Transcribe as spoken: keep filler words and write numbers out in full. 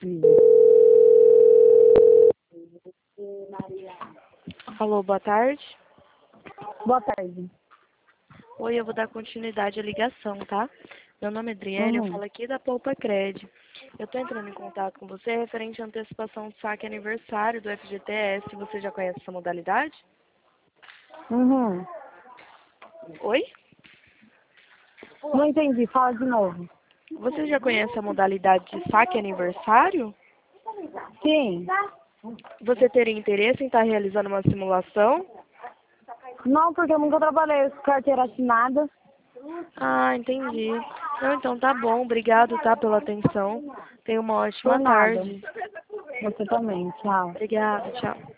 Alô, boa tarde. Boa tarde. Oi, eu vou dar continuidade à ligação, tá? Meu nome é Adriele, eu Uhum. falo aqui da Poupa Cred. Eu tô entrando em contato com você referente à antecipação de saque aniversário do F G T S. Você já conhece essa modalidade? Uhum. Oi? Não entendi, fala de novo. Você já conhece a modalidade de saque aniversário? Sim. Você teria interesse em estar realizando uma simulação? Não, porque eu nunca trabalhei com carteira assinada. Ah, entendi. Não, então tá bom. Obrigado, tá, pela atenção. Tenha uma Por ótima nada. tarde. Você também, tchau. Obrigada, tchau.